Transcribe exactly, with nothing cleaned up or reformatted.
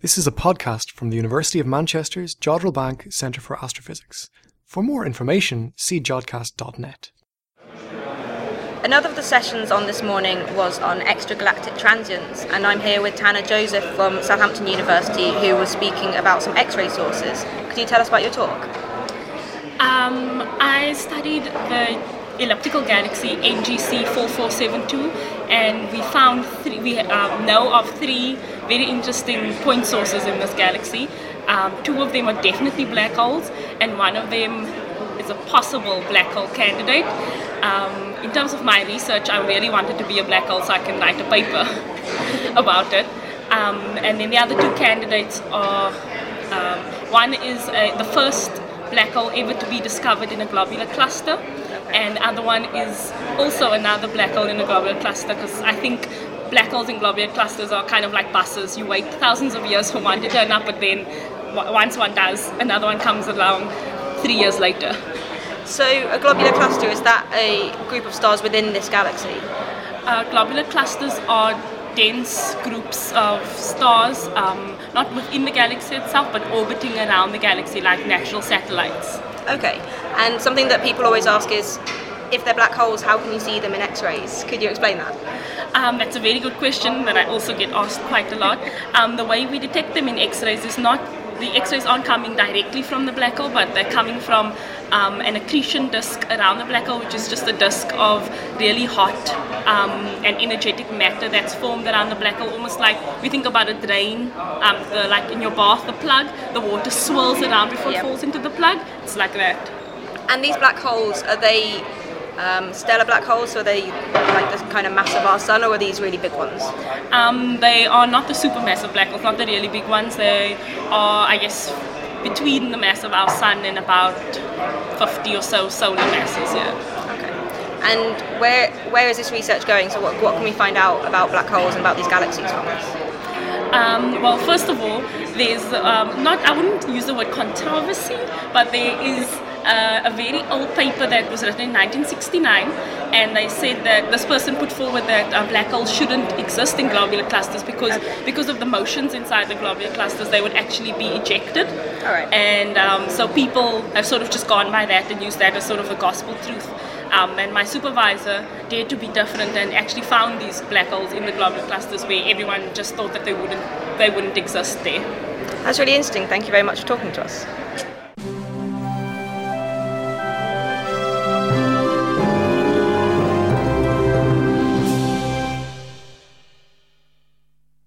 This is a podcast from the University of Manchester's Jodrell Bank Centre for Astrophysics. For more information, see jodcast dot net. Another of the sessions on this morning was on extragalactic transients, and I'm here with Tanner Joseph from Southampton University, who was speaking about some X-ray sources. Could you tell us about your talk? Um, I studied the elliptical galaxy N G C four four seven two, and we found three, we um, know of three very interesting point sources in this galaxy. Um, two of them are definitely black holes, and one of them is a possible black hole candidate. Um, in terms of my research, I really wanted to be a black hole so I can write a paper about it. Um, and then the other two candidates are, um, one is uh, the first black hole ever to be discovered in a globular cluster, and the other one is also another black hole in a globular cluster, because I think black holes in globular clusters are kind of like buses. You wait thousands of years for one to turn up, but then w- once one does, another one comes along three years later. So a globular cluster, is that a group of stars within this galaxy? Uh, globular clusters are dense groups of stars, um, not within the galaxy itself, but orbiting around the galaxy like natural satellites. Okay, and something that people always ask is, if they're black holes, how can you see them in X-rays? Could you explain that? Um, that's a very good question that I also get asked quite a lot. Um, the way we detect them in X-rays is not, the X-rays aren't coming directly from the black hole, but they're coming from um, an accretion disk around the black hole, which is just a disk of really hot um, and energetic matter that's formed around the black hole, almost like we think about a drain, um, the, like in your bath, the plug, the water swirls around before Yep. it falls into the plug. It's like that. And these black holes, are they um, stellar black holes, so are they like the kind of mass of our sun, or are these really big ones? Um, they are not the supermassive black holes, not the really big ones. They are, I guess, between the mass of our sun and about fifty or so solar masses, yeah. Okay. And where where is this research going? So what, what can we find out about black holes and about these galaxies from this? Um, well, first of all, there's um, not, I wouldn't use the word controversy, but there is uh, a very old paper that was written in nineteen sixty-nine, and they said that this person put forward that uh, black holes shouldn't exist in globular clusters because because of the motions inside the globular clusters, they would actually be ejected. All right. And um, so people have sort of just gone by that and used that as sort of the gospel truth. Um, and my supervisor dared to be different and actually found these black holes in the globular clusters where everyone just thought that they wouldn't they wouldn't exist there. That's really interesting. Thank you very much for talking to us.